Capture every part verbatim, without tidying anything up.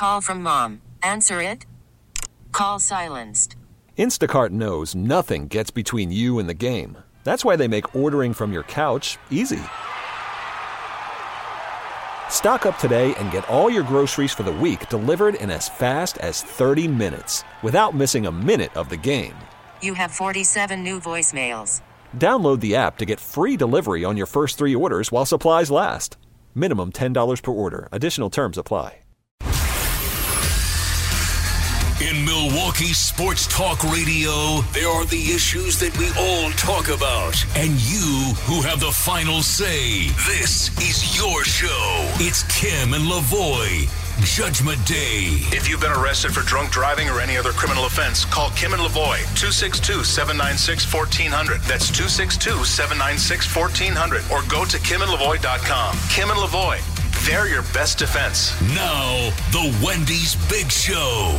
call from mom. Answer it. Call silenced. Instacart knows nothing gets between you and the game. That's why they make ordering from your couch easy. Stock up today and get all your groceries for the week delivered in as fast as thirty minutes without missing a minute of the game. You have forty-seven new voicemails. Download the app to get free delivery on your first three orders while supplies last. Minimum ten dollars per order. Additional terms apply. In Milwaukee Sports Talk Radio, there are the issues that we all talk about. And you who have the final say. This is your show. It's Kim and Lavoie. Judgment Day. If you've been arrested for drunk driving or any other criminal offense, call Kim and Lavoie, two six two, seven nine six, one four zero zero. That's two six two, seven nine six, one four zero zero. Or go to kim and lavoie dot com. Kim and Lavoie, they're your best defense. Now, the Wendy's Big Show.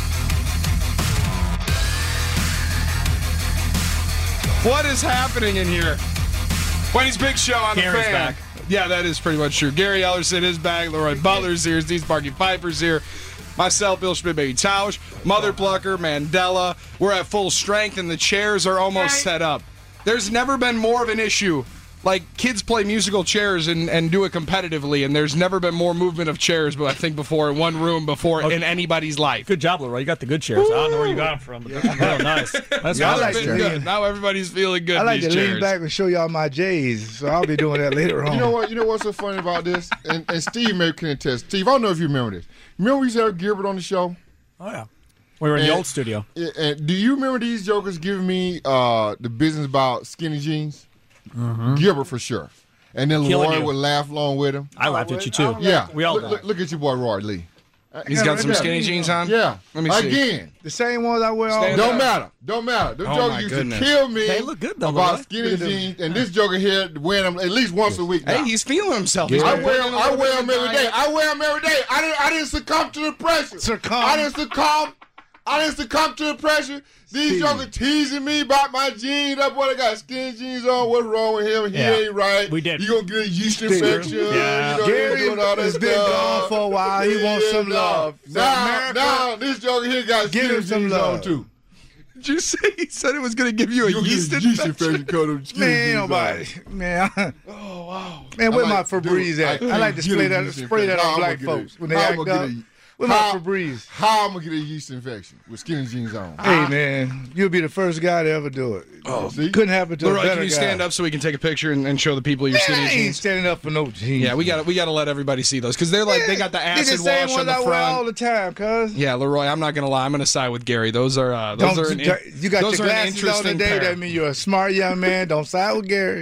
What is happening in here? Wendy's Big Show on Gary's the fan. back. Yeah, that is pretty much true. Gary Ellerson is back. Leroy Butler's here. Steve Sparky Pfeiffer's here. Myself, Bill Schmidt, Baby Tausch, Mother Plucker, Mandela. We're at full strength, and the chairs are almost set up. There's never been more of an issue. Like, kids play musical chairs and, and do it competitively, and there's never been more movement of chairs, but I think before, in one room before, okay. in anybody's life. Good job, Leroy. You got the good chairs. Ooh. I don't know where you got them from, but yeah. That's real nice. That's yeah, nice. Like good. Now everybody's feeling good. I like these to chairs. lean back and show y'all my J's, so I'll be doing that later on. You know what? You know what's so funny about this? And, and Steve may can attest. Steve, I don't know if you remember this. Remember we used to have Gilbert on the show? Oh, yeah. We were in and, the old studio. And do you remember these jokers giving me uh, the business about skinny jeans? Mm-hmm. Gilbert for sure. And then Leroy would laugh along with him. I laughed at you, too. Yeah. We all look, look, look at your boy, Roy Lee. He's got some skinny jeans on? Yeah. Let me see. Again. The same ones I wear all the time. Don't matter. Don't matter. Them Oh, jokers used goodness. to kill me They look good, though, about Leroy. skinny jeans. And this joker here wearing them at least once a week now. Hey, he's feeling himself. Yeah. He's I been wear working them, a I little wear bit them every tonight. day. I wear them every day. I didn't, I didn't succumb to the pressure. Succumb. I didn't succumb. I didn't succumb to the pressure. These jokers teasing me about my jeans. That boy that got skinny jeans on. What's wrong with him? He Yeah. ain't right. We did. You gonna get a yeast infection. Yeah. You know, Gary doing all that has been stuff. gone for a while. He wants some no. love. So Now, America, now, this joker here got give skinny him some jeans love. on too. Did you say he said it was going to give you a You gonna yeast get a yeast infection? infection because of skinny Man, jeans nobody. on. Man, I- Oh, wow. man, where I my like- Febreze dude, at? I I, like to can't spray get a that, yeast spray that infection. How on I'm black gonna get folks a- when they how I'm act gonna up. get a- Where my how- Febreze? How I'm gonna get a yeast infection with skinny jeans on? Hey, man, you'll be the first guy to ever do it. Oh, see? Couldn't happen to a Leroy, better can you guy. stand up so we can take a picture and, and show the people your Man, skinny I ain't jeans? standing up for no jeans. Yeah, we got we got to let everybody see those because they're like they got the They're acid the same wash ones on the I wear all front. the time, cuz. Yeah, Leroy, I'm not gonna lie, I'm gonna side with Gary. Those are uh, those Don't- are an, you got those your are an glasses on interesting today. pair. That means you're a smart young man. Don't side with Gary.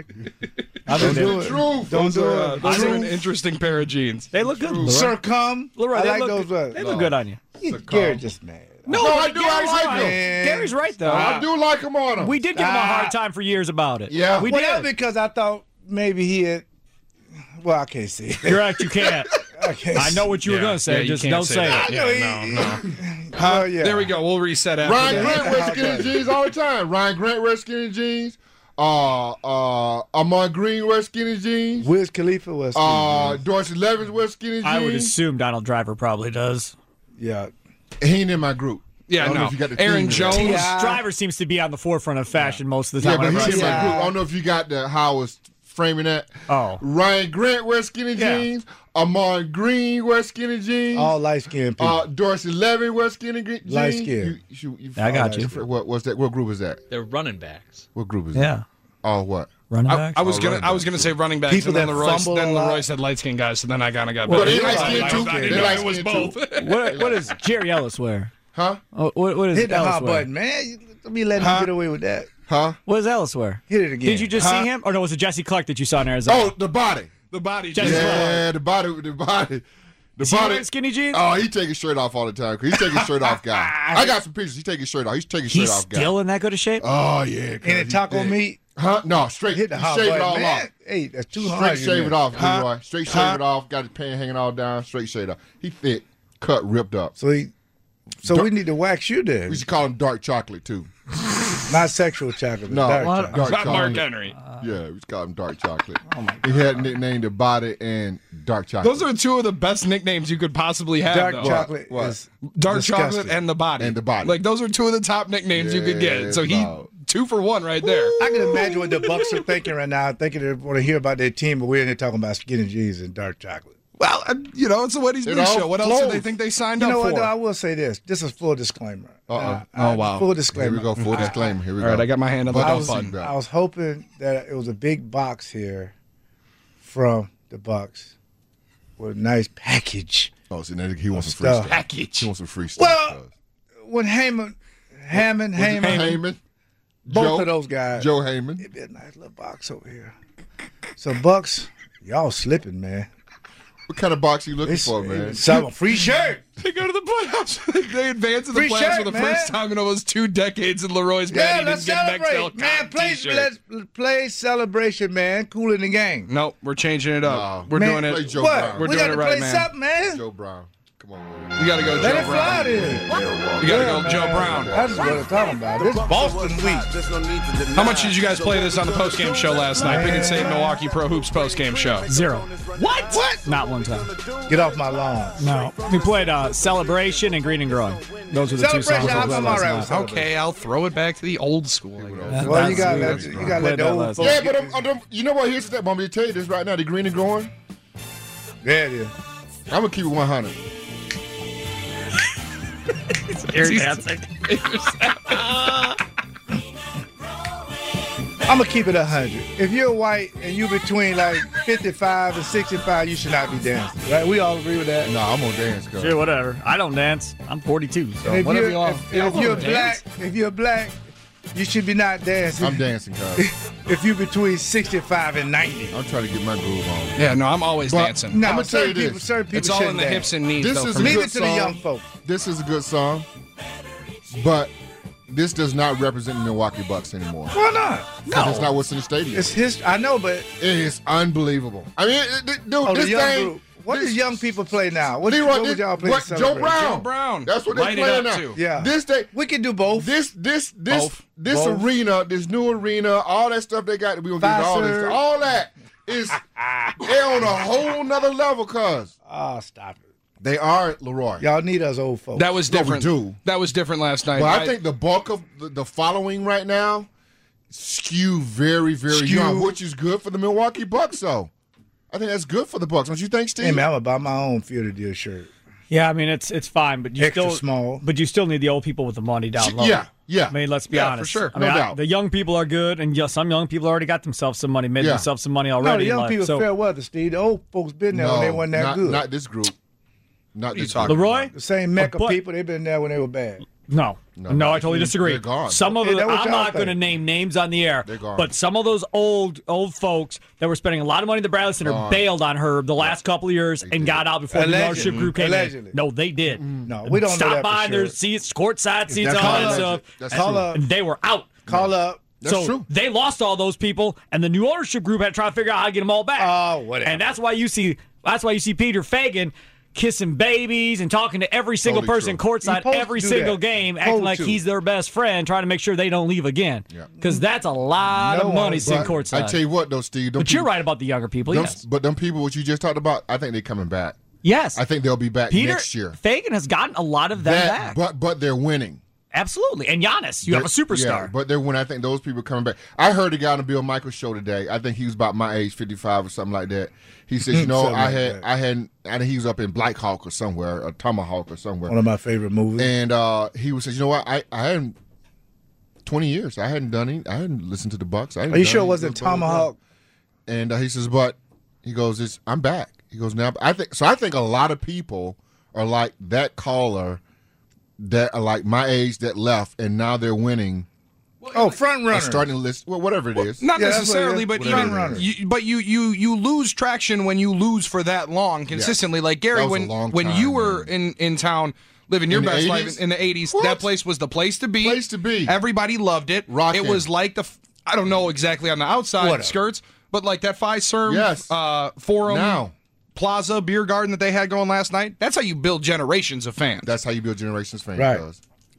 I Don't think do they- it. Truth. Don't Those do are, uh, it. those are an Truth. interesting pair of jeans. They look good, Leroy. Circum. Leroy, I they like look, those. uh, They look good on you. Gary just mad. No, No, but I do. I Gary's like right. them. Gary's right, though. I do like them on them. We did give him a Ah. hard time for years about it. Yeah. we Well, did. that's because I thought maybe he had. Well, I can't see. You're right. You can't. I can't. I know what you were Yeah, going to yeah, say. you Just can't don't say say that. it. I know Yeah, he- no, no. Oh, yeah. There we go. We'll reset after Ryan that. Grant wears skinny jeans all the time. Ryan Grant wears skinny jeans. Uh, uh, Amon Green wears skinny jeans. Wiz Khalifa was. Uh, Dorsey Levens wears skinny jeans. I would assume Donald Driver probably does. yeah. He ain't in my group. I Yeah, don't know no. if you got the Aaron team Jones. together. Yeah. Driver seems to be on the forefront of fashion most of the Yeah, time. but whenever I he's in see my him. group. I don't know if you got the how I was framing that. Oh. Ryan Grant wears skinny Yeah. jeans. Amon Green wears skinny jeans. All light skinned people. Uh, Dorsey Levin wears skinny gre- jeans. Light skin. You, you, you, I got oh, you. What what's that? What group is that? They're running backs. What group is that? Yeah. Oh, what? Running I, back. I was Oh, gonna, running I was backs. gonna say running backs, People and then that Leroy, fumble then a lot. Leroy said light skinned guys, so then I kind of got. Well, better. they I, light I, skinned I, too. I didn't They know light it was skinned both. too. what, what does Jerry Ellis wear? Huh? Oh, what, what does Hit the Ellis hot wear? button, man. You- Let me let Huh? him get away with that. Huh? What does Ellis wear? Hit it again. Did you just Huh? see him? Or no, was it Jesse Clark that you saw in Arizona? Oh, the body. The body. Jesse just- Clark. Yeah, the body. The body. The Is he body. wearing skinny jeans? Oh, he take his shirt off all the time. Cause he's taking his shirt off guy. I got some pictures. He take his shirt off. He's taking his He's shirt off guy. still in that good a shape? Oh yeah. cuz Any he taco thick. meat? Huh? No, straight. Hit the he hot shave button, it all man. off. Hey, that's too Straight hard. shave it off, Huh? Leroy. Straight Huh? shave it off. Got his pants hanging all down. Straight shave it off. He thick, cut, ripped up. So he, so we need to wax you then. We should call him dark chocolate too. Not sexual chocolate. No, dark what? chocolate. Dark Not Mark chocolate. Henry. Yeah, we called him Dark Chocolate. Oh my God. He had nicknamed the body and Dark Chocolate. Those are two of the best nicknames you could possibly have. Dark though. chocolate What? is Dark disgusting. chocolate and the body. And the body. Like those are two of the top nicknames you could Yeah, get. So he no. two for one right there. I can imagine what the Bucks are thinking right now, thinking they want to hear about their team, but we're in here talking about skinny jeans and dark chocolate. Well, uh, you know, it's a Wendy's It News all show. What else do flows. they think they signed You up know what, for? though? I will say this. This is full disclaimer. Uh-oh. Uh, Oh, I- wow. Full Here disclaimer. we go. Full disclaimer. Here we All go. right, I got my hand up. But the I was- button. I was hoping that it was a big box here from the Bucks with a nice package. Oh, so now he wants some free Stuff. stuff. Package. He wants some free stuff. Well, when Heyman, Hammond, Heyman, Heyman. both Joe, of those guys, Joe Heyman. it'd be a nice little box over here. So Bucks, y'all slipping, man. What kind of box you looking It's, for, man? it's some free shirt. They go to the playoffs. They advance to the Free playoffs shirt, for the man. first time in almost two decades in Leroy's Yeah, man. He let's didn't get an X L celebrate, man. Play, t-shirt. let's play celebration, man. Cooling the game. Nope, we're changing it up. No. We're Man, doing play it. Joe what? Brown. We're we doing got it to right, play man. something, man. Joe Brown. Come on, man. You got to go Let Joe it fly, Brown. then. You got to Yeah, go Joe man. Brown. That's what I'm talking about. This Boston week. How much did you guys play this on the postgame show last night? Pick and Save Milwaukee Pro Hoops postgame show. Zero. What? What? Not one time. Get off my lawn. No. We played uh, Celebration and Green and Growing. Those are the two songs Celebration, we I'm played all last right night. with Celebration. Okay, I'll throw it back to the old school. I guess. Well, you That's- got we- let you got to let played the that old last folks. Yeah, get but I'm, I'm, you know what? Here's the thing. I'm going to tell you this right now. The green and growing, There it is. I'm going to keep it one hundred. I'm gonna keep it one hundred. If you're white and you between like fifty-five and sixty-five, you should not be dancing. Right? We all agree with that. No, I'm going to dance, cuz. Sure, whatever. I don't dance. I'm forty-two, so And if whatever you're, you want. if, if you're black, if you're black, you should be not dancing. I'm dancing, cuz. If you're between sixty-five and ninety. I'm trying to get my groove on. Yeah, no, I'm always But- dancing. No, I'ma tell you certain people, this. certain people It's all in shouldn't the dance. hips and knees. This though, is for a me. Leave good it to the song. young folk. This is a good song, but this does not represent the Milwaukee Bucks anymore. Why not? No. That's not what's in the stadium. It's his. I know, but It is unbelievable. I mean, it- it- dude, oh, this the young thing. group. What this- does young people play now? What, Leroy, what this- would y'all play? what- to Joe celebrate? Brown. Joe Brown. That's what they're Light it playing up, now. too. Yeah. This day, We can do both. this, this, this, Both. this Both. arena, this new arena, all that stuff they got. We gonna get all Pfizer. this, all that is they're on a whole nother level, cuz Oh, stop it. they are Leroy. Y'all need us old folks. That was Yeah, we different. do. That was different last night. But I think the bulk of the, the following right now skew very, very Skew. young, which is good for the Milwaukee Bucks. So I think that's good for the Bucks. Don't you think, Steve? Hey, man, I'm about my own Field of Deal shirt. Yeah, I mean it's it's fine, but you Extra still small. But you still need the old people with the money down low. Yeah, yeah. I mean, let's be Yeah, for honest. sure. I mean, No I- doubt. the young people are good, and yeah, some young people already got themselves some money, made Yeah. themselves some money No, already. the in young life. people so, fair weather, Steve. The old folks been there when they wasn't that not, good. not this group. Not this talking group. Leroy? the same mecca But- people, they been there when they were bad. No, No, no, no, I totally they're disagree. gone. Some of Hey, the, that what I'm y'all not going to think. name names on the air, They're gone. but some of those old old folks that were spending a lot of money at the Bradley Center Gone. bailed on her the last couple of years and did. got out before the Allegedly. ownership group came Allegedly. in. No, they did. No, we don't know Stop that for buying sure. their seats, courtside seats, That's all all that alleged. stuff, That's Call true. up. and they were out. Call up. That's so true. they lost all those people, and the new ownership group had to try to figure out how to get them all back. Oh, whatever. And that's why you see that's why you see Peter Fagan kissing babies and talking to every single Totally person true. He courtside supposed every to do single that. game, acting Supposed like to. he's their best friend, trying to make sure they don't leave again. Yeah. Because that's a lot No of money one- sitting But courtside. I tell you what, though, Steve. them but you're people- right about the younger people. them- Yes. But them people, what you just talked about, I think they're coming back. Yes. I think they'll be back Peter next year. Fagan has gotten a lot of them That- back. But but they're winning. Absolutely. And Giannis, you have a They're- superstar. Yeah, but they're winning. I think those people are coming back. I heard a guy on the Bill Michaels show today. I think he was about my age, fifty-five or something like that. He says, you know, Something I like had, that. I had, I think he was up in Black Hawk or somewhere, or Tomahawk or somewhere. One of my favorite movies. And uh, he was says, you know what? I, I hadn't twenty years. I hadn't done it. I hadn't listened to the Bucks. I hadn't Are you done sure it any- wasn't blah, blah, blah. Tomahawk? And uh, he says, but he goes, it's, I'm back. He goes, now I think so. I think a lot of people are like that caller that are like my age that left, and now they're winning. Oh, front A runner. starting list, well, whatever it is. Not Yeah, that's what it necessarily, is. but Whatever even it runner. you, but you you you lose traction when you lose for that long consistently. Like Gary, That was a when long when time, you were man. in in town living your In the best eighties? life in the eighties, What? that place was the place to be. Place to be. Everybody loved it. Rockin'. It was like the f- I don't know exactly on the outside Whatever. skirts, but like that Five Serm Yes. uh, Forum Now. Plaza beer garden that they had going last night. That's how you build generations of fans. That's how you build generations fans. Right. Cuz.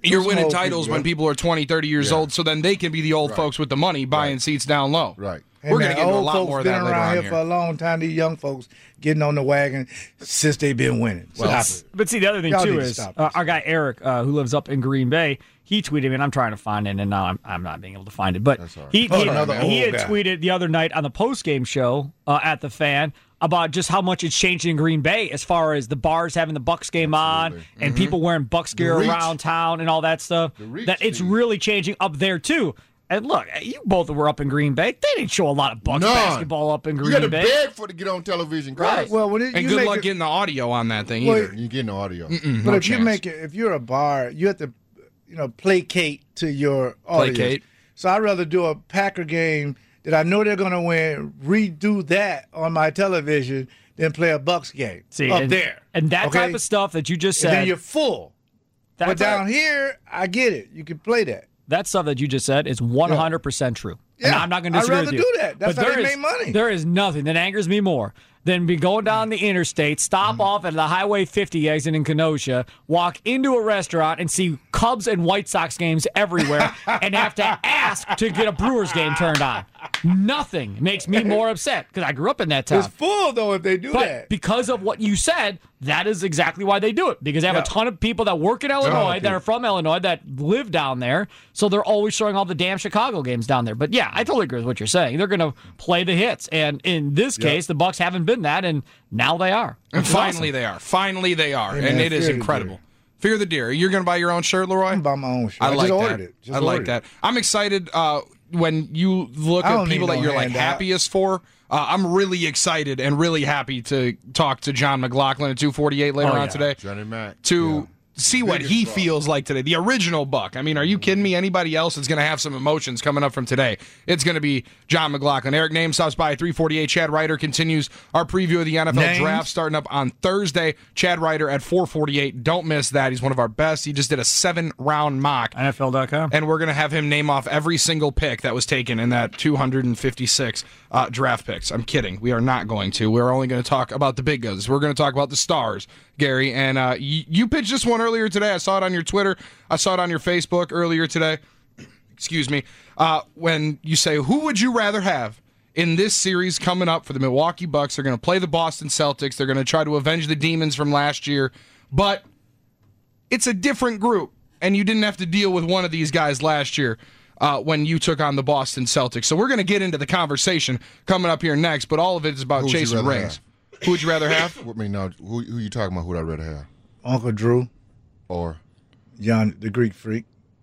You're Some winning old titles people, when yeah. people are twenty, thirty years Yeah. old, so then they can be the old Right. folks with the money buying Right. seats down low. Right. Hey, We're man, going to get into a old lot folks more of been that later around on here here. for a long time. These young folks getting on the wagon since they've been winning. Well, Stop it. But see, the other thing Y'all too need to is stop uh, this. our guy Eric, uh, who lives up in Green Bay, he tweeted me, and I'm trying to find it, and now I'm, I'm not being able to find it. But That's all right. he Oh, he, another he old had guy. tweeted the other night on the post game show uh, at the Fan about just how much it's changed in Green Bay as far as the bars having the Bucks game on and people wearing Bucks gear The reach. around town and all that stuff. reach, That it's Steve. really changing up there too. And look, you both were up in Green Bay. They didn't show a lot of Bucks None. basketball up in You got to Green Bay. beg for it to get on television. Right. Well, when it, And you good make luck it- getting the audio on that thing Well, either. You get no audio. But No if you chance. make it, if you're a bar, you have to, you know, placate to your audience. Placate. So I'd rather do a Packer game that I know they're going to win, redo that on my television than play a Bucks game See, up and, there. and that Okay? type of stuff that you just And said. then you're full. that's But down here, I get it. You can play that. that stuff that you just said is one hundred percent true. And Yeah, I'm not going to I'd disagree rather with you. do that. That's But how there they is- make money. There is nothing that angers me more than be going down the interstate, stop off at the Highway fifty exit in Kenosha, walk into a restaurant and see Cubs and White Sox games everywhere and have to ask to get a Brewers game turned on. Nothing makes me more upset because I grew up in that town. It's full, though, if they do But that. because of what you said, that is exactly why they do it. Because they have Yeah. a ton of people that work in Illinois, that are from Illinois, that live down there. So they're always showing all the damn Chicago games down there. But yeah, I totally agree with what you're saying. They're going to play the hits. And in this case, the Bucks haven't been that, and now they are. And which is finally awesome. they are. Finally they are. Hey, and man, it is fear the incredible. deer. Fear the deer. You're going to buy your own shirt, Leroy? I'm buy my own shirt. I, I like just that. ordered it. Just I like ordered that. it. I'm excited uh, when you look I at don't people need that no you're like handout. happiest for. Uh, I'm really excited and really happy to talk to John McLaughlin at two forty-eight later Oh, on yeah. today Johnny Mac. to see what Biggest he draw. feels like today. The original Buck. I mean, are you kidding me? Anybody else is going to have some emotions coming up from today. It's going to be John McLaughlin. Eric Name stops by at three forty-eight. Chad Ryder continues our preview of the N F L Names? draft starting up on Thursday. Chad Ryder at four forty-eight. Don't miss that. He's one of our best. He just did a seven-round mock. N F L dot com. And we're going to have him name off every single pick that was taken in that two hundred fifty-six uh, draft picks. I'm kidding. We are not going to. We're only going to talk about the big guns. We're going to talk about the stars, Gary. And uh, you, you pitched this one earlier today. I saw it on your Twitter. I saw it on your Facebook earlier today. Excuse me. Uh, when you say, who would you rather have in this series coming up for the Milwaukee Bucks? They're going to play the Boston Celtics. They're going to try to avenge the demons from last year. But it's a different group, and you didn't have to deal with one of these guys last year uh, when you took on the Boston Celtics. So we're going to get into the conversation coming up here next, but all of it is about Who would you chasing rather rings. Who would you rather have? I mean, now, who, who you talking about? Who I'd rather have? Uncle Drew, Or John, the Greek freak.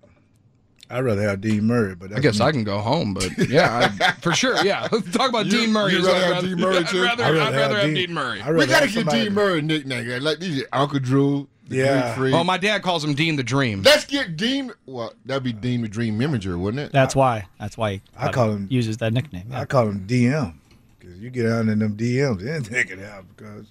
I'd rather have Dean Murray, but that's I guess me. I can go home, but yeah, I, for sure, yeah. Talk about You- Dean Murray. you'd is what rather I'd have Dean Murray, I'd too? rather, I'd I'd rather rather have have Dean- Dean Murray. I'd rather we got to have get somebody- Dean Murray a nickname. Like these Uncle Drew, the Yeah. Greek freak. Well, my dad calls him Dean the Dream. Let's get Dean. Well, that'd be Dean the Dream Imager, wouldn't it? That's why. That's why he I call him- uses that nickname. Yeah. I call him D M because you get out in them D Ms, anything can happen. Because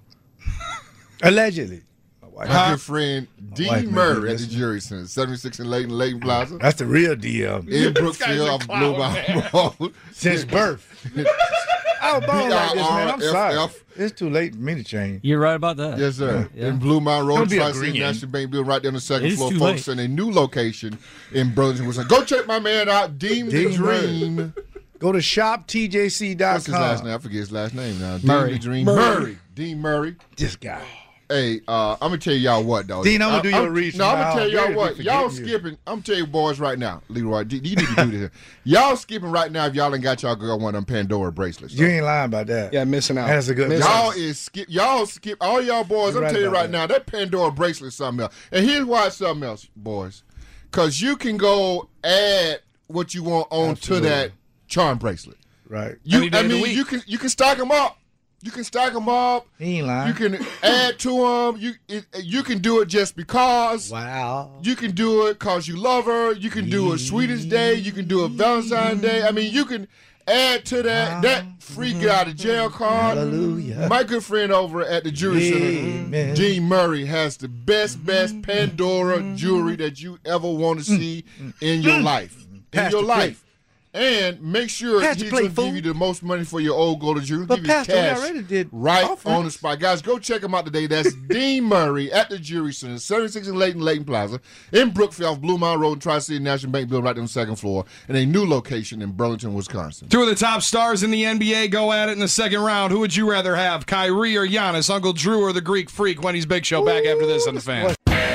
allegedly, my wife, My good friend wife Dean may be Murray at the listening. Jury Center, seventy-six in Leighton, Leighton Plaza. that's the real D M In guy's Brookfield, a off clown, Blue man. Mountain Road. since birth. I was born like this, man. I'm B I R F sorry. F. It's too late for me to change. You're right about that. Yes, sir. Yeah. In Blue Mountain Road, Don't be a Tri-City green. National Bank Building, right there on the second It is floor. too Folks late. in a new location in Burlington. Was like, go check my man out, Dean, the Dean Murray. Dream. Go to shop T J C dot What's his last com. name? I forget his last name now. Murray. Dean the Dream. Murray. Murray. Dean Murray. This guy. Hey, uh, I'm gonna tell y'all what, though. Dean, I'ma I- do your I'm- reach No, I'm now. gonna tell Gary y'all be what. Y'all forgetting you. skipping. I'm telling you, boys, right now, Leroy. You need to do this. Y'all skipping right now if y'all ain't got y'all girl one of them Pandora bracelets. You ain't lying about that. Yeah, missing out. That's a good. Missing Y'all out. is skip. Y'all skip. All y'all boys. You're I'm right telling you about right that. now, that Pandora bracelet is something else. And here's why it's something else, boys. Because you can go add what you want on Absolutely. to that charm bracelet. Right. You, Any day I of the mean, week. you can you can stack them up. You can stack them up. He ain't lying. You can add to them. You it, you can do it just because. Wow. You can do it because you love her. You can do it Sweetest Day. You can do it Valentine's Day. I mean, you can add to that that free get out of jail card. Hallelujah. My good friend over at the Jewelry Amen. Center, Dean Murray, has the best, best Pandora jewelry that you ever want to see in your life. In Pass your the plate. life. And make sure Pastor he's play going to fool. give you the most money for your old goal. He'll But give you Pastor, we cash already did right offerings. on the spot. Guys, go check him out today. That's Dean Murray at the Jury Center, seventy-six in Layton, Layton Plaza, in Brookfield, off Blue Mountain Road, Tri-City National Bank building right on the second floor, and a new location in Burlington, Wisconsin. Two of the top stars in the N B A go at it in the second round. Who would you rather have, Kyrie or Giannis, Uncle Drew or the Greek Freak? Wendy's Big Show back after this on the Fan.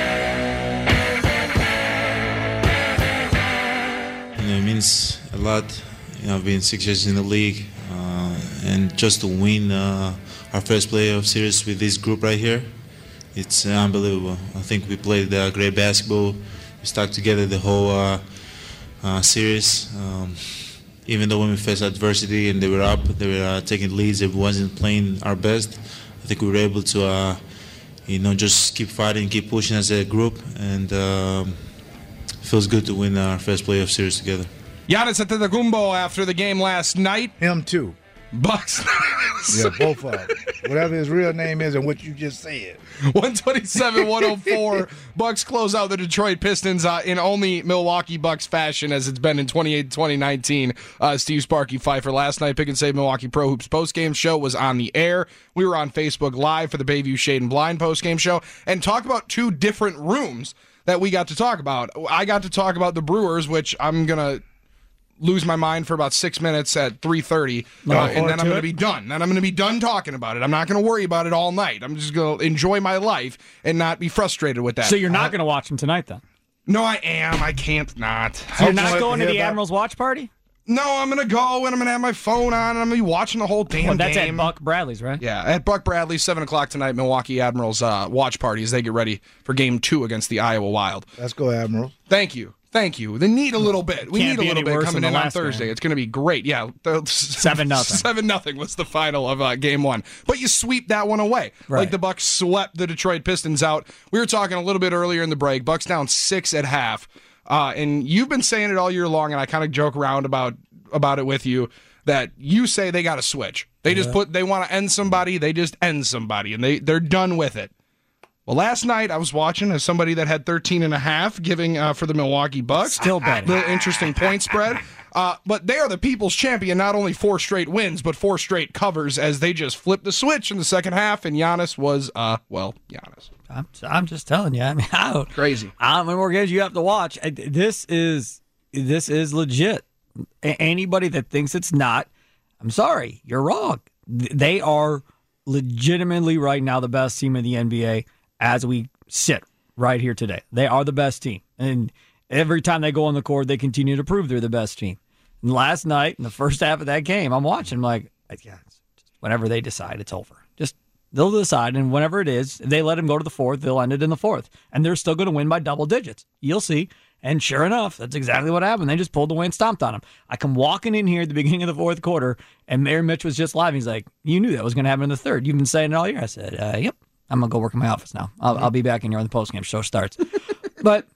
You know, it means a lot. You know, I've been six years in the league, uh, and just to win uh, our first playoff series with this group right here, it's uh, unbelievable. I think we played uh, great basketball. We stuck together the whole uh, uh, series. Um, even though when we faced adversity and they were up, they were uh, taking leads, it wasn't playing our best. I think we were able to, uh, you know, just keep fighting, keep pushing as a group, and um, it feels good to win our first playoff series together. Giannis Antetokounmpo after the game last night. Him too. Bucks. Yeah, both of them. Whatever his real name is and what you just said. one twenty-seven one oh four. Bucks close out the Detroit Pistons uh, in only Milwaukee Bucks fashion as it's been in twenty-eight twenty nineteen. Uh, Steve Sparky Pfeiffer last night, Pick and Save Milwaukee Pro Hoops postgame show was on the air. We were on Facebook Live for the Bayview Shade and Blind postgame show and talked about two different rooms that we got to talk about. I got to talk about the Brewers, which I'm going to lose my mind for about six minutes at three thirty, uh, and then I'm going to be done. Then I'm going to be done talking about it. I'm not going to worry about it all night. I'm just going to enjoy my life and not be frustrated with that. So you're not going to watch them tonight, then? No, I am. I can't not. So you're not going to the Admirals watch party? No, I'm going to go, and I'm going to have my phone on, and I'm going to be watching the whole damn well, that's game. That's at Buck Bradley's, right? Yeah, at Buck Bradley's, seven o'clock tonight, Milwaukee Admirals uh, watch party as they get ready for Game two against the Iowa Wild. Let's go, Admirals. Thank you. Thank you. They need a little bit. We Can't need a little bit coming in on Thursday. Game. It's going to be great. Yeah, seven nothing. Seven nothing was the final of uh, game one. But you sweep that one away, right. Like the Bucks swept the Detroit Pistons out. We were talking a little bit earlier in the break. Bucks down six at half, uh, and you've been saying it all year long. And I kind of joke around about about it with you that you say they got to switch. They yeah. just put they want to end somebody. They just end somebody, and they they're done with it. Well, last night I was watching as somebody that had thirteen and a half giving uh, for the Milwaukee Bucks. Still betting. Little interesting point spread. Uh, but they are the people's champion, not only four straight wins, but four straight covers as they just flipped the switch in the second half, and Giannis was, uh, well, Giannis. I'm, I'm just telling you. I mean, I don't, Crazy. How many more games you have to watch? This is, this is legit. Anybody that thinks it's not, I'm sorry, you're wrong. They are legitimately right now the best team in the N B A. As we sit right here today. They are the best team. And every time they go on the court, they continue to prove they're the best team. And last night, in the first half of that game, I'm watching, I'm like, yeah, whenever they decide, it's over. Just, they'll decide, and whenever it is, they let them go to the fourth, they'll end it in the fourth. And they're still going to win by double digits. You'll see. And sure enough, that's exactly what happened. They just pulled away and stomped on them. I come walking in here at the beginning of the fourth quarter, and Mayor Mitch was just live. He's like, you knew that was going to happen in the third. You've been saying it all year. I said, uh, yep. I'm going to go work in my office now. I'll, I'll be back in here when the postgame show starts. But,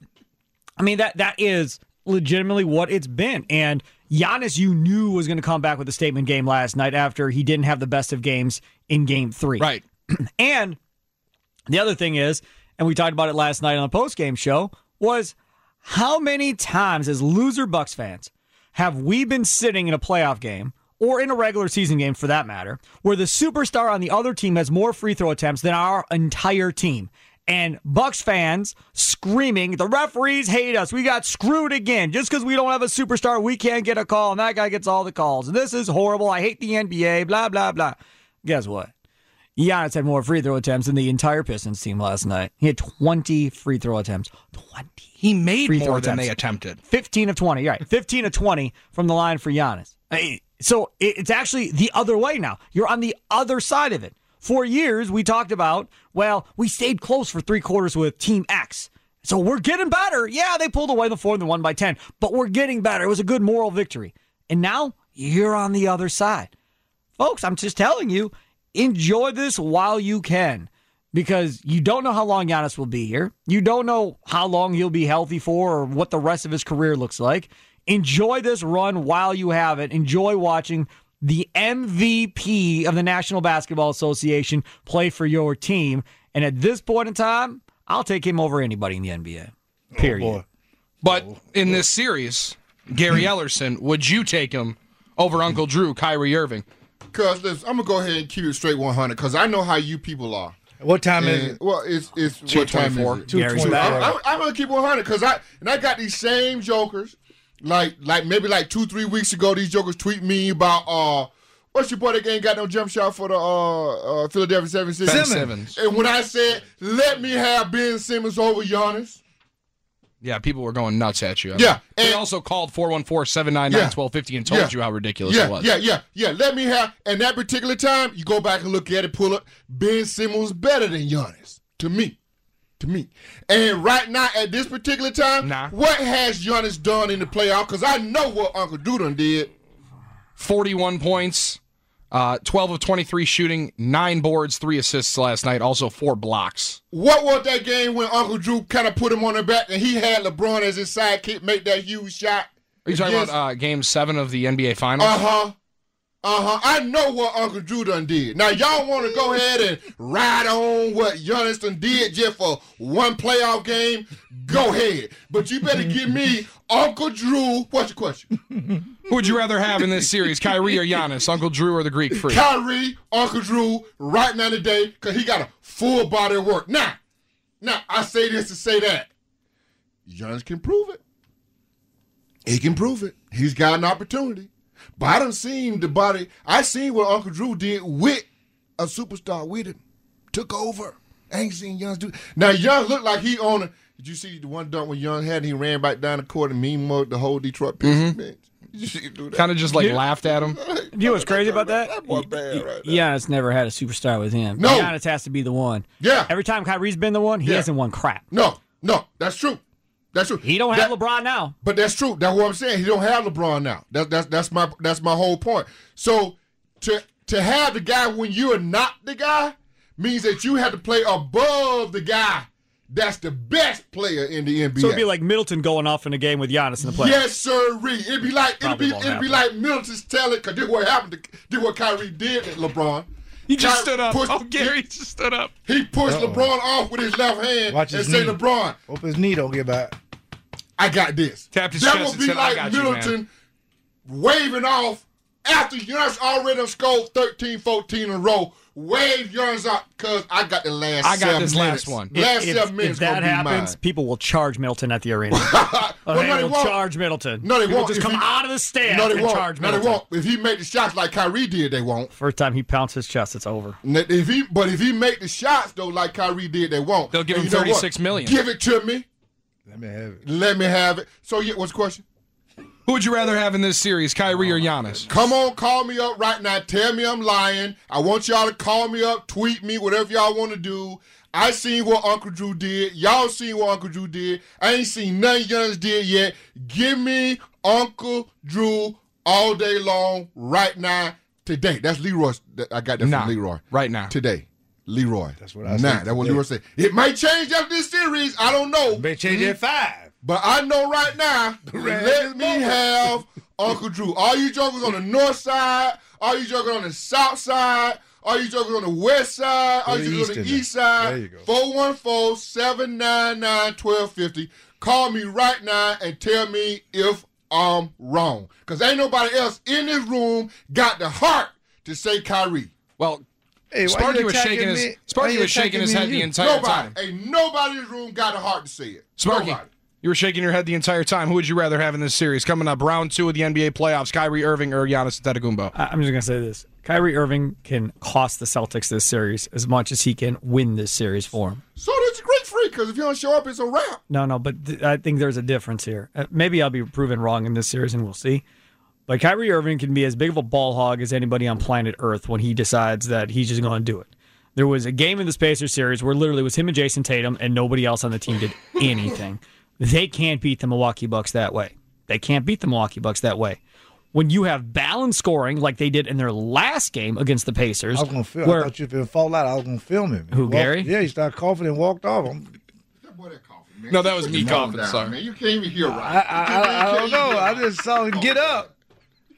I mean, that that is legitimately what it's been. And Giannis, you knew, was going to come back with a statement game last night after he didn't have the best of games in game three. Right. And the other thing is, and we talked about it last night on the postgame show, was how many times as loser Bucks fans have we been sitting in a playoff game or in a regular season game for that matter, where the superstar on the other team has more free throw attempts than our entire team. And Bucks fans screaming, the referees hate us. We got screwed again. Just because we don't have a superstar, we can't get a call, and that guy gets all the calls. And this is horrible. I hate the N B A, blah, blah, blah. Guess what? Giannis had more free throw attempts than the entire Pistons team last night. He had twenty free throw attempts. twenty. He made free more throw than attempts. they attempted. fifteen of twenty, right. fifteen of twenty from the line for Giannis. I mean, so it's actually the other way now. You're on the other side of it. For years, we talked about, well, we stayed close for three quarters with Team X. So we're getting better. Yeah, they pulled away the fourth and won by ten, but we're getting better. It was a good moral victory. And now you're on the other side. Folks, I'm just telling you, enjoy this while you can, because you don't know how long Giannis will be here. You don't know how long he'll be healthy for or what the rest of his career looks like. Enjoy this run while you have it. Enjoy watching the M V P of the National Basketball Association play for your team. And at this point in time, I'll take him over anybody in the N B A. Period. Oh, boy. But in this series, Gary Ellerson, would you take him over Uncle Drew, Kyrie Irving? Because I'm gonna go ahead and keep it straight one hundred. Because I know how you people are. What time and, is it? Well, it's it's what time is it? two twenty-four. I'm, I'm, I'm gonna keep one hundred because I and I got these same jokers. Like like maybe like two three weeks ago, these jokers tweet me about uh. What's your boy that ain't got no jump shot for the uh, uh, Philadelphia seventy-sixers? Ben Simmons. And when I said, let me have Ben Simmons over Giannis. Yeah, people were going nuts at you. Yeah. They and, also called four one four, seven nine nine, one two five zero and told yeah, you how ridiculous yeah, it was. Yeah, yeah, yeah. Let me have, and that particular time, you go back and look at it, pull up, Ben Simmons better than Giannis, to me. To me. And right now, at this particular time, nah. what has Giannis done in the playoff? Because I know what Uncle Drew done did. forty-one points. Uh, twelve of twenty-three shooting, nine boards, three assists last night, also four blocks. What was that game when Uncle Drew kind of put him on the back and he had LeBron as his sidekick make that huge shot? Are you talking against... about uh, game seven of the N B A Finals? Uh-huh. Uh-huh. I know what Uncle Drew done did. Now, y'all want to go ahead and ride on what Giannis done did just for one playoff game? Go ahead. But you better give me Uncle Drew. What's your question? Who would you rather have in this series, Kyrie or Giannis, Uncle Drew or the Greek Freak? Kyrie, Uncle Drew, right now today, because he got a full body of work. Now, now, I say this to say that. Giannis can prove it. He can prove it. He's got an opportunity. But I done seen the body. I seen what Uncle Drew did with a superstar with him. Took over. I ain't seen Giannis do. Now, Giannis looked like he on a. Did you see the one dunk when Giannis had and he ran back down the court and meme mode the whole Detroit Pistons bench? Did you see him do that? Kind of just like Yeah. laughed at him. You know what's crazy about that? That boy bad right there. Giannis never had a superstar with him. No. Giannis has to be the one. Yeah. Every time Kyrie's been the one, he Yeah. hasn't won crap. No, no, that's true. That's true. He don't That- have LeBron now. But that's true. That's what I'm saying. He don't have LeBron now. That's that's that's my that's my whole point. So to to have the guy when you're not the guy means that you have to play above the guy that's the best player in the N B A. So it'd be like Middleton going off in a game with Giannis in the playoffs. Yes, sirree. It'd be like it'd Probably be won't it'd be happen. like Middleton's telling because this what happened to this what Kyrie did to LeBron. He just Ky- stood up. pushed- Oh, Gary just stood up. He pushed Uh-oh. LeBron off with his left hand Watch and his say, knee. LeBron, Hope his knee don't get back. I got this. Tapped his that chest would and be said, "I like got you, Middleton waving off after Giannis already scored thirteen, fourteen in a row. Wave Giannis out because I got the last I got seven this minutes. last one. Last if, seven if minutes that gonna be happens, mine. people will charge Middleton at the arena. Well, Oh, no, they they will won't. charge Middleton. No, they People won't. just If come he- out of the stands No, they and won't. charge No, they Middleton. won't. If he make the shots like Kyrie did, they won't. First time he pounds his chest, it's over. If he, but if he make the shots though, like Kyrie did, they won't. They'll give And him you know what? thirty-six million. Give it to me. Let me have it. Let me have it. So, yeah, what's the question? Who would you rather have in this series, Kyrie or Giannis? Come on, call me up right now. Tell me I'm lying. I want y'all to call me up, tweet me, whatever y'all want to do. I seen what Uncle Drew did. Y'all seen what Uncle Drew did. I ain't seen nothing Giannis did yet. Give me Uncle Drew all day long right now today. That's Leroy. I got that Nah, from Leroy. right now. Today. Leroy. That's what I Nah, said that's what today. Leroy said. It might change after this series. I don't know. May change at five. But I know right now, let me have Uncle Drew. All you jokers on the north side, all you jokers on the south side, all you jokers on the west side, all Go you to jokers on the Eastern east then. side, There you go. four one four, seven nine nine, one two five zero. Call me right now and tell me if I'm wrong. Because ain't nobody else in this room got the heart to say Kyrie. Well, Hey, why Sparky you was attacking shaking his me? Why Sparky you was shaking attacking his me head and the you? entire Nobody. time. Ain't nobody in this room got the heart to say it. Sparky, Nobody. you were shaking your head the entire time. Who would you rather have in this series? Coming up, round two of the N B A playoffs, Kyrie Irving or Giannis Antetokounmpo? I- I'm just going to say this. Kyrie Irving can cost the Celtics this series as much as he can win this series for him. So that's a great freak because if you don't show up, it's a wrap. No, no, but th- I think there's a difference here. Uh, maybe I'll be proven wrong in this series, and we'll see. But Kyrie Irving can be as big of a ball hog as anybody on planet Earth when he decides that he's just going to do it. There was a game in the Pacers series where literally it was him and Jason Tatum, and nobody else on the team did anything. They can't beat the Milwaukee Bucks that way. They can't beat the Milwaukee Bucks that way. When you have balanced scoring like they did in their last game against the Pacers, I was going to film. where I thought you were going to fall out. I was going to film him. He Who, walked- Gary? Yeah, he started coughing and walked off. I'm, That boy that coughing, man. No, that was Put me your phone coughing, down, sorry. Man. You can't even hear right. I, I, I, I don't know. I just saw him get up.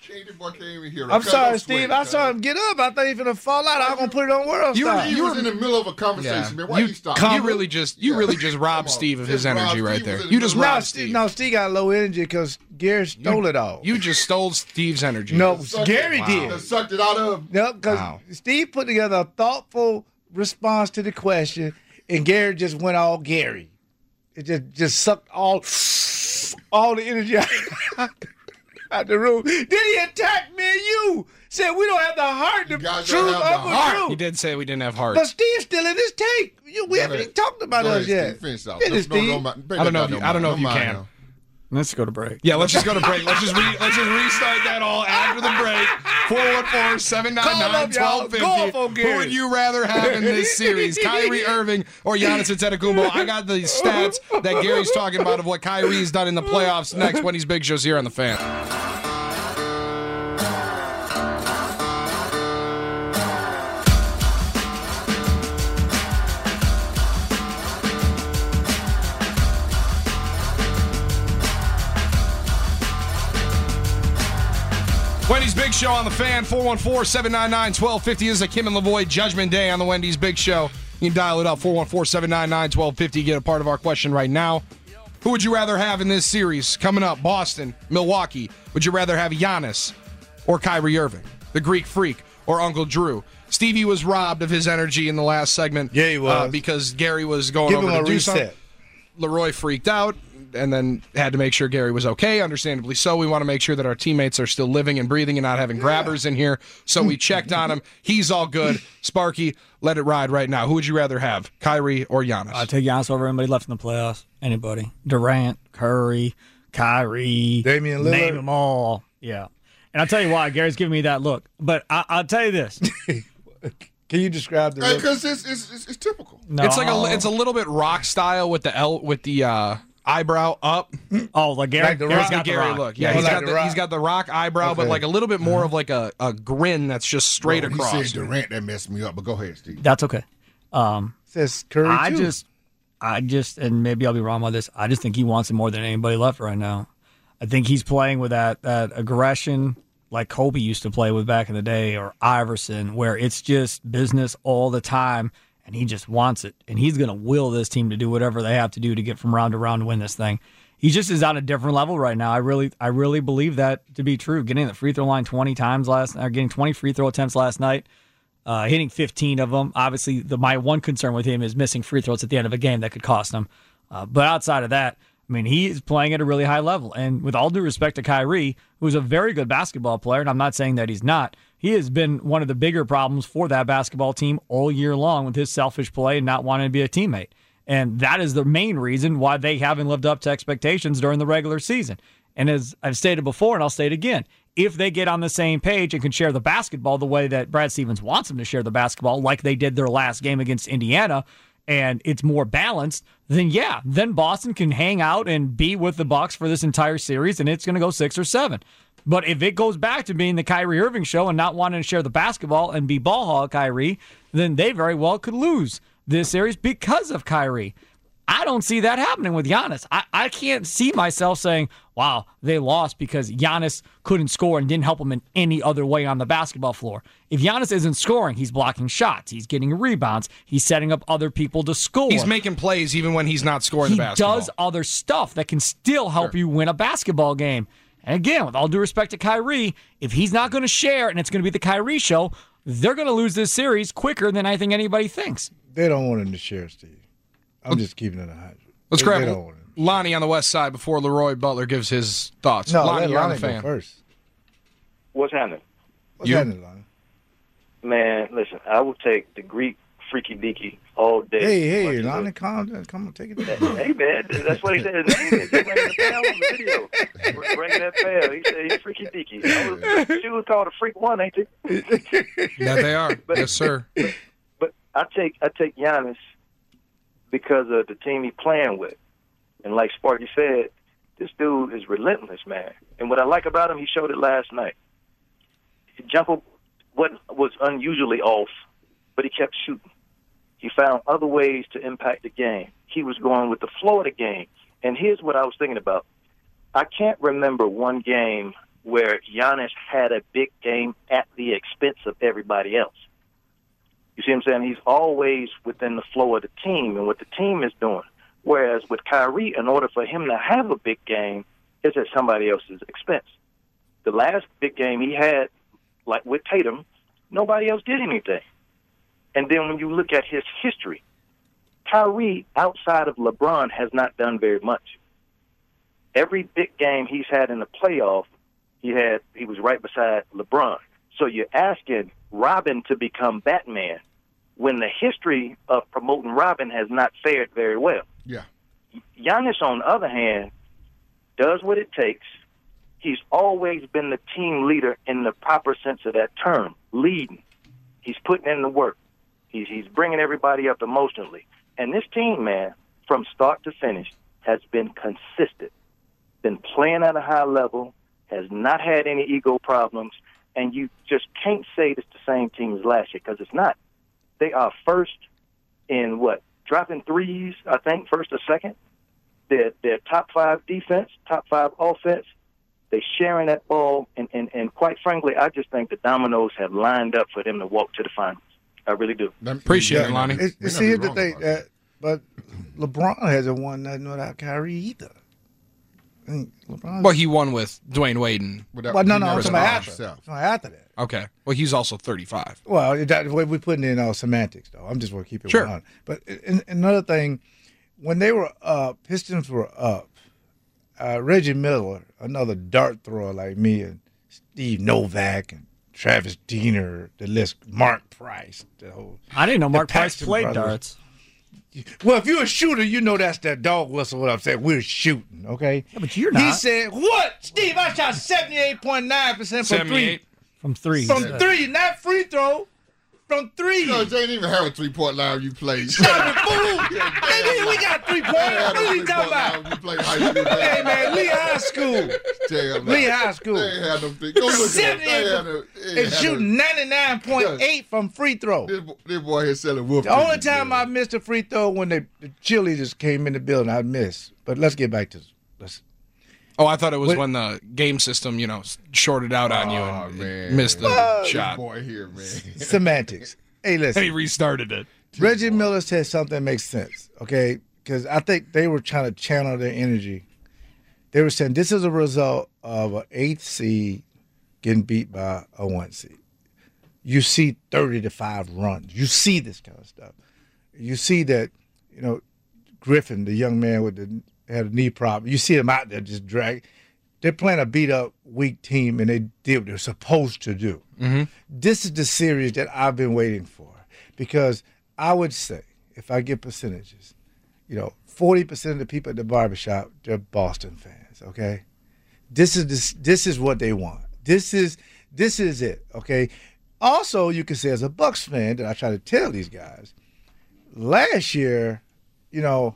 Candy boy came in here. I'm Cut sorry, no Steve. sweat, I saw him get up. I thought he was going to fall out. I was going to put it on World You were- Star. He you was in the middle of a conversation, man. Why you, you, stop? you really just you really just robbed Steve of his Just robbed energy right Steve there. was in You the just middle of- no, robbed Steve, Steve. no, Steve got low energy because Gary stole it all. You just stole Steve's energy. no, Sucked Gary it. did. Wow. Sucked it out of. No, because Wow. Steve put together a thoughtful response to the question, and Gary just went all Gary. It just just sucked all all the energy out, out the room. Then he attacked me and you. Said we don't have the heart to guys choose don't have the Uncle heart. Drew. He did say we didn't have heart. But Steve's still in his take. You, we Go haven't ahead. even talked about Go us ahead, yet. Steve. Finish out. Finish, No, no, Steve. no, no, I don't know if you- no, I don't know no if you mind can. now. Let's go to break. Yeah, let's just go to break. Let's just re, let's just restart that all after the break. four one four, seven nine nine, one two Call up, y'all. Go five off on zero. Who would Gary. you rather have in this series, Kyrie Irving or Giannis Antetokounmpo? I got the stats that Gary's talking about of what Kyrie's done in the playoffs next. Wendy's Big Show's here on the Fan. Wendy's Big Show on the Fan, four one four, seven nine nine, one two five zero. This is a Kim and Lavoie Judgment Day on the Wendy's Big Show. You can dial it up, four one four, seven nine nine, one two five zero. Get a part of our question right now. Who would you rather have in this series? Coming up, Boston, Milwaukee. Would you rather have Giannis or Kyrie Irving, the Greek Freak, or Uncle Drew? Stevie was robbed of his energy in the last segment. Yeah, he was. Uh, because Gary was going Give over him to a do reset. something. Leroy freaked out and then had to make sure Gary was okay, understandably so. We want to make sure that our teammates are still living and breathing and not having grabbers in here. So we checked on him. He's all good. Sparky, let it ride right now. Who would you rather have, Kyrie or Giannis? I'd take Giannis over anybody left in the playoffs. Anybody. Durant, Curry, Kyrie. Damian Lillard. Name them all. Yeah. And I'll tell you why. Gary's giving me that look. But I, I'll tell you this. Can you describe the look? Because it's, it's, it's, it's typical. No. It's like a it's a little bit rock style with the L with the uh, eyebrow up. Oh, like Gary. Like the Gary's Rock? got the Gary rock. look. Yeah, Yeah, he's like got the the, Rock. he's got the rock eyebrow, but Okay. like a little bit more of like a, a grin that's just straight When across. He said Durant, that messed me up. But go ahead, Steve. That's okay. Um, Says Curry I too. just, I just, and maybe I'll be wrong about this. I just think he wants it more than anybody left right now. I think he's playing with that that aggression like Kobe used to play with back in the day, or Iverson, where it's just business all the time, and he just wants it. And he's going to will this team to do whatever they have to do to get from round to round to win this thing. He just is on a different level right now. I really, I really believe that to be true. Getting the free throw line twenty times last, or getting twenty free throw attempts last night. Uh, hitting fifteen of them. Obviously, the, my one concern with him is missing free throws at the end of a game that could cost him. Uh, but outside of that, I mean, he is playing at a really high level. And with all due respect to Kyrie, who's a very good basketball player, and I'm not saying that he's not, he has been one of the bigger problems for that basketball team all year long with his selfish play and not wanting to be a teammate. And that is the main reason why they haven't lived up to expectations during the regular season. And as I've stated before, and I'll state again, if they get on the same page and can share the basketball the way that Brad Stevens wants them to share the basketball, like they did their last game against Indiana, and it's more balanced, then yeah, then Boston can hang out and be with the Bucks for this entire series, and it's going to go six or seven. But if it goes back to being the Kyrie Irving show and not wanting to share the basketball and be ball hog Kyrie, then they very well could lose this series because of Kyrie. I don't see that happening with Giannis. I, I can't see myself saying, wow, they lost because Giannis couldn't score and didn't help him in any other way on the basketball floor. If Giannis isn't scoring, he's blocking shots, he's getting rebounds, he's setting up other people to score. He's making plays even when he's not scoring he the basketball. does other stuff that can still help Sure. you win a basketball game. And again, with all due respect to Kyrie, if he's not going to share and it's going to be the Kyrie show, they're going to lose this series quicker than I think anybody thinks. They don't want him to share, Steve. I'm just keeping it a hundred. Let's They- grab they don't want him. Lonnie on the west side before Leroy Butler gives his thoughts. No, Lonnie, let you're on Lonnie the go Fan. first. What's happening? What's You- happening, Lonnie? Man, listen, I will take the Greek freaky deaky all day. Hey, hey, Much as Lonnie, it- calm down. Come on, take it down. Hey, man, that's what he said his name is. He's bringing the bell on the video. We're bringing that bell. He said he's freaky deaky. I was- She was called a freak one, ain't she? Yeah, they are. yes, sir. But I take I take Giannis because of the team he's playing with. And like Sparky said, this dude is relentless, man. And what I like about him, he showed it last night. Jumper what was unusually off, but he kept shooting. He found other ways to impact the game. He was going with the flow of the game. And here's what I was thinking about. I can't remember one game where Giannis had a big game at the expense of everybody else. You see what I'm saying? He's always within the flow of the team and what the team is doing. Whereas with Kyrie, in order for him to have a big game, it's at somebody else's expense. The last big game he had, like with Tatum, nobody else did anything. And then when you look at his history, Kyrie, outside of LeBron, has not done very much. Every big game he's had in the playoff, he had he was right beside LeBron. So you're asking Robin to become Batman when the history of promoting Robin has not fared very well. Yeah. Giannis, on the other hand, does what it takes. He's always been the team leader in the proper sense of that term, leading. He's putting in the work. He's he's bringing everybody up emotionally. And this team, man, from start to finish, has been consistent, been playing at a high level, has not had any ego problems, and you just can't say it's the same team as last year because it's not. They are first in what? Dropping threes, I think, first or second. They're, they're top five defense, top five offense. They're sharing that ball, and, and, and quite frankly, I just think the dominoes have lined up for them to walk to the finals. I really do. Appreciate it, Lonnie. It's, it's, here's the thing, uh, but LeBron hasn't won nothing without Kyrie either. I mean, LeBron. Well, he won with Dwayne Wade and. Well, no, no, I'm talking about after. I'm talking after that. Okay. Well, he's also thirty-five. Well, that, we're putting in all semantics, though. I'm just going to keep it sure. one. But and, another thing, when they were up, Pistons were up. Uh, Reggie Miller, another dart thrower like me, and Steve Novak and Travis Diener, the list, Mark Price. The whole, I didn't know Mark Price Paxton played brothers. darts. Well, if you're a shooter, you know that's that dog whistle, what I'm saying. We're shooting, okay? Yeah, but you're not. He said, what? Steve, I shot seventy-eight point nine percent from three. From three. From yeah. three, not free throw. From three. No, they ain't even have a three-point line you played. Shut up, fool. Nigga, we got three points. What are you talking about? You played high school. Hey, man, Lee High School. Damn, Lee High School. They ain't had no thing. Go look at them. They had no- they ain't And had shooting no- ninety-nine point eight from free throw. This, bo- this boy here selling whoop. The only time I missed a free throw when the, the cheerleaders came in the building, I missed. But let's get back to let's. Oh, I thought it was What- when the game system, you know, shorted out on you Oh, and man. missed the Well, shot. This boy here, man. Semantics. Hey, And listen. he restarted it. Reggie Miller said something that makes sense, okay? Because I think they were trying to channel their energy. They were saying this is a result of an eighth seed getting beat by a one seed. You see thirty to five runs. You see this kind of stuff. You see that, you know, Griffin, the young man with the had a knee problem. You see him out there just drag. They're playing a beat up, weak team, and they did what they're supposed to do. Mm-hmm. This is the series that I've been waiting for because I would say, if I get percentages, you know, forty percent of the people at the barbershop, they're Boston fans, okay? This is this, this is what they want. This is this is it, okay? Also, you can say as a Bucks fan that I try to tell these guys, last year, you know,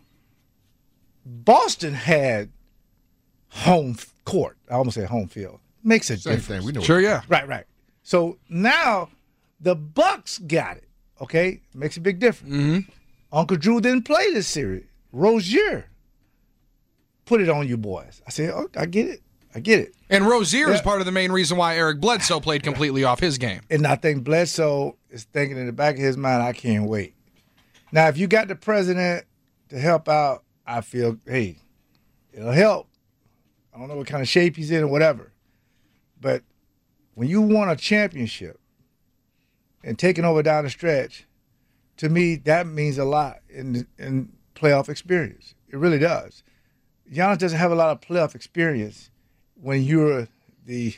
Boston had home court. I almost said home field. Makes a Same difference. thing. We know. Sure, yeah. Right, right. So now the Bucks got it. Okay, makes a big difference. Mm-hmm. Uncle Drew didn't play this series. Rozier put it on you boys. I said, oh, I get it. I get it. And Rozier is Yeah. part of the main reason why Eric Bledsoe played completely off his game. And I think Bledsoe is thinking in the back of his mind, I can't wait. Now, if you got the president to help out, I feel, hey, it'll help. I don't know what kind of shape he's in or whatever. But when you won a championship and taking over down the stretch, to me, that means a lot in in playoff experience. It really does. Giannis doesn't have a lot of playoff experience when you're the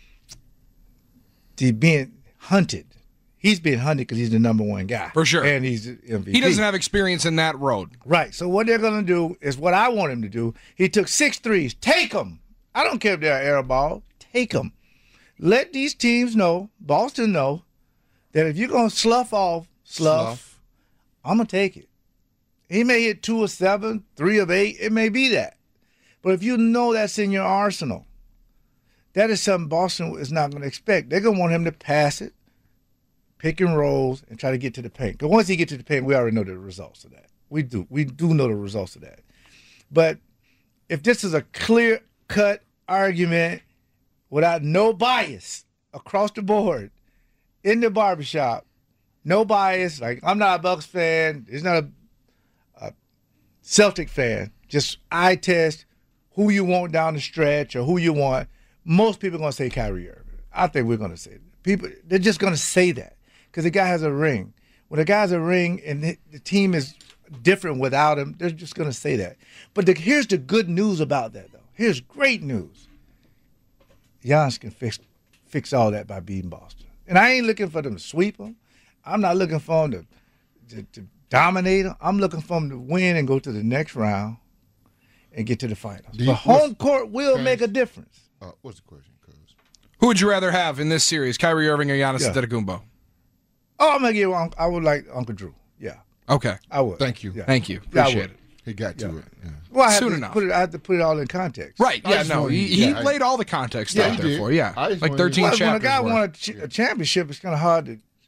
the being hunted. He's being hunted because he's the number one guy. For sure. And he's the M V P. He doesn't have experience in that road. Right. So what they're going to do is what I want him to do. He took six threes. Take them. I don't care if they're air ball. Take them. Let these teams know, Boston know, that if you're going to slough off, slough, Slough. I'm going to take it. He may hit two of seven, three of eight. It may be that. But if you know that's in your arsenal, that is something Boston is not going to expect. They're going to want him to pass it, pick and rolls, and try to get to the paint. Because once he gets to the paint, we already know the results of that. We do. We do know the results of that. But if this is a clear-cut argument, without no bias across the board in the barbershop. No bias. Like, I'm not a Bucks fan. He's not a, a Celtic fan. Just eye test who you want down the stretch or who you want. Most people are going to say Kyrie Irving. I think we're going to say that. People, they're just going to say that because the guy has a ring. When a guy has a ring and the, the team is different without him, they're just going to say that. But the, here's the good news about that, though. Here's great news. Giannis can fix fix all that by beating Boston. And I ain't looking for them to sweep them. I'm not looking for them to, to, to dominate them. I'm looking for them to win and go to the next round and get to the finals. You, but home court will make a difference. Uh, what's the question, Cuz? Who would you rather have in this series, Kyrie Irving or Giannis Yeah. Antetokounmpo? Oh, I'm going to give – I would like Uncle Drew. Yeah, Okay. I would. Thank you. Yeah. Thank you. Yeah, I Appreciate would. it. He got to Yeah. it. Yeah. Well, I have Soon to enough. Put it, I have to put it all in context. Right. I Yeah, just no. wanted- He, he yeah, I- laid all the context Yeah, out he there did. for you. Yeah. I just Like wanted- thirteen Well, when a chapters guy worth. won a, ch- a championship, it's kind of hard to,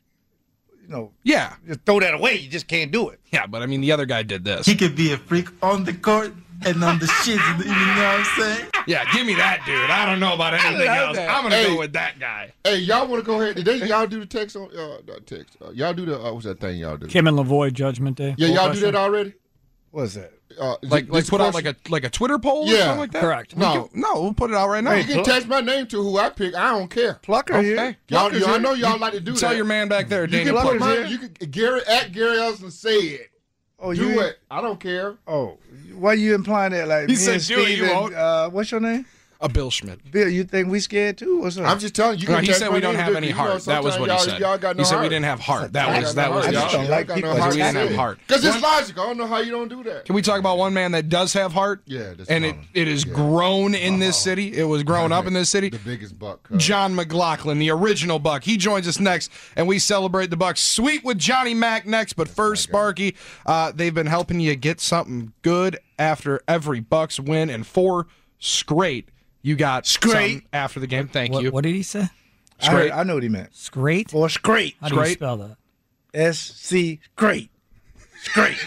you know, Yeah. just throw that away. You just can't do it. Yeah, but I mean, the other guy did this. He could be a freak on the court and on the shit. You know what I'm saying? Yeah, give me that, dude. I don't know about anything love else. that. I'm going to Hey. go with that guy. Hey, y'all want to go ahead? Did they, y'all do the text on uh, not text? Uh, y'all do the uh, what's that thing y'all do? Kim and Lavoie Judgment Day. Yeah, y'all do that already. What's that? Uh, is Like, it- like this put out question- like a like a Twitter poll or Yeah. something like that? Correct. no. No, we'll put it out right now. You can text my name to who I pick. I don't care. Plucker Okay. here. Y'all, Plucker's y'all here. know y'all like to do Tell that. your man back there, You Daniel can put Plucker. mine. You can Gary at Gary Ellison say it. Oh, Do you it. I don't care. Oh, why you implying that? Like He me said and do it, Steve you and, won't. Uh, what's your name? A Bill Schmidt. Bill. You think we scared too? What's up? I'm just telling you. you No, can he text said my we don't name have to- any you know, heart. That was what he sometimes said. Y'all got no He said heart. we didn't have heart. That Y'all was got that no was heart. the I just issue. don't like Y'all got no people heart. We didn't have That's it. heart. Because it's One- logical. I don't know how you don't do that. Can we talk about one man that does have heart? Yeah, that's and it, fine. it is Yeah. grown in this Uh-huh. city. It was grown up in this city. The biggest buck. cuz. John McLaughlin, the original Buck. He joins us next, and we celebrate the Bucks sweep with Johnny Mac next. But first, Sparky, uh, they've been helping you get something good after every Bucks win, and four straight. You got Straight. something after the game. Thank What, you. what did he say? I, heard, I know what he meant. Scrate? For straight. How do you Scrate? spell that? S C great. Straight.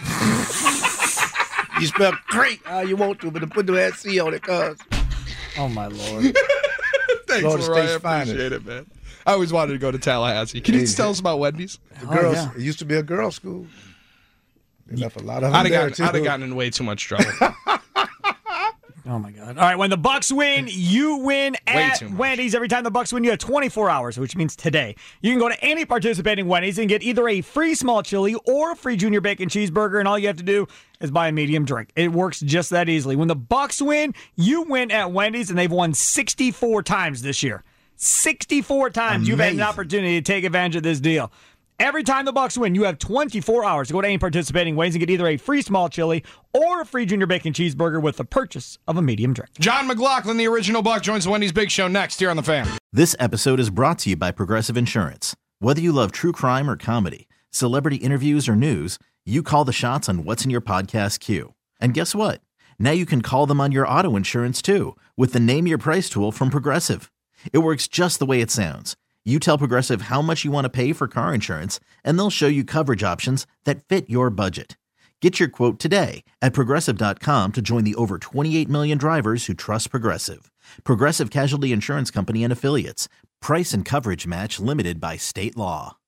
You spell great how you want to, but put the S C on it, cuz. Oh, my Lord. Thanks, Go to Leroy. I State's finest. appreciate it, man. I always wanted to go to Tallahassee. Can you just tell us about Wendy's? The Oh, girls, yeah. it used to be a girls' school. They left a lot of them I'd have, there, gotten, too. I'd have gotten in way too much trouble. Oh my God! All right, when the Bucks win, you win at too much. Wendy's. Every time the Bucks win, you have twenty-four hours, which means today. You can go to any participating Wendy's and get either a free small chili or a free junior bacon cheeseburger, and all you have to do is buy a medium drink. It works just that easily. When the Bucks win, you win at Wendy's, and they've won sixty-four times this year. sixty-four times you've had an Amazing. opportunity to take advantage of this deal. Every time the Bucks win, you have twenty-four hours to go to any participating Wendy's and get either a free small chili or a free junior bacon cheeseburger with the purchase of a medium drink. John McLaughlin, the original Buck, joins the Wendy's Big Show next here on The Fan. This episode is brought to you by Progressive Insurance. Whether you love true crime or comedy, celebrity interviews or news, you call the shots on what's in your podcast queue. And guess what? Now you can call them on your auto insurance too with the Name Your Price tool from Progressive. It works just the way it sounds. You tell Progressive how much you want to pay for car insurance, and they'll show you coverage options that fit your budget. Get your quote today at Progressive dot com to join the over twenty-eight million drivers who trust Progressive. Progressive Casualty Insurance Company and Affiliates. Price and coverage match limited by state law.